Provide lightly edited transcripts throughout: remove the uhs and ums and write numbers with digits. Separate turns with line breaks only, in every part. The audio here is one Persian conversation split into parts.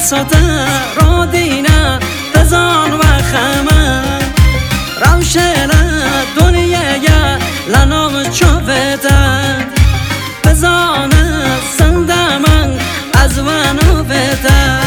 ساته را دینه بزان و خمه روشن دنیا لنام چوبته بزان زنده من از ونو بده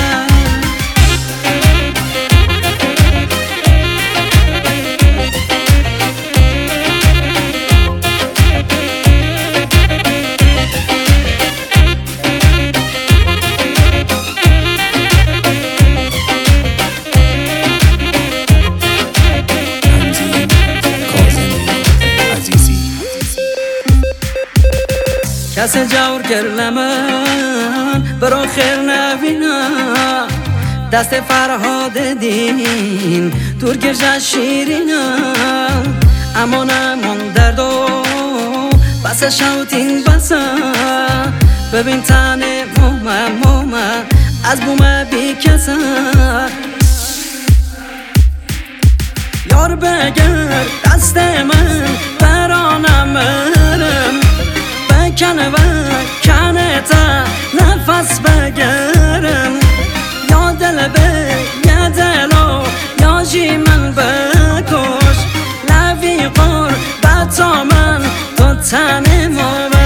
کس جور کرلمن برو خیر نبینا دست فرهاد دین دور گرجه شیرینا اما نمون درد و بس شوتین بسا ببین تنه مومه از بومه بی کسا یار بگر دست من برانم مرم کنه و کنه تا نفس بگرم یا دل به یا دلو یا جی من بکش لوی قر بتا من تو تنه مابد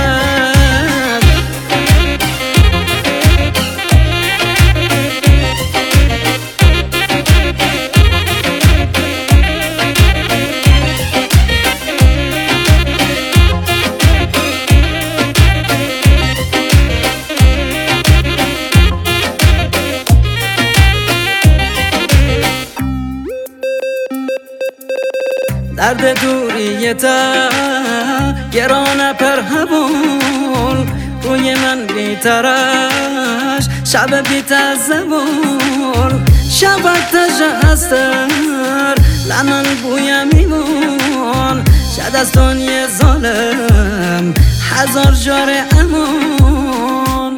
درد دوریتا گرانه پر هبون روی من بیترش شب بیت زبون شبک تجهستر لمن بویم میمون شد از دنیا ظالم هزار جار امون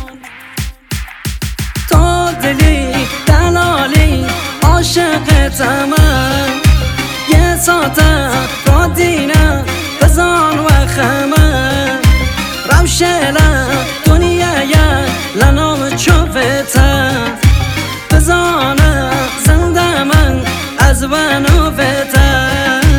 تو دلی دلالی عاشق تمام یه ساته را دینه بزان و خمه روشن دنیا لنام چوبته بزان زنده من از ونو بده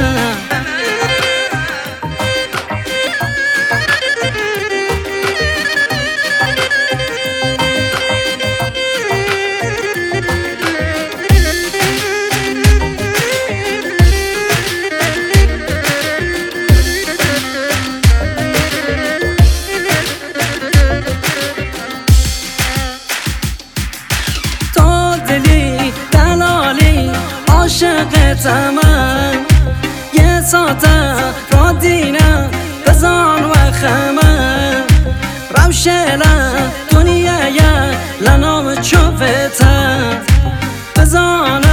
عاشق تمام یه ساته را دینه بزان و خمه روشن دنیا لنام چوبته بزان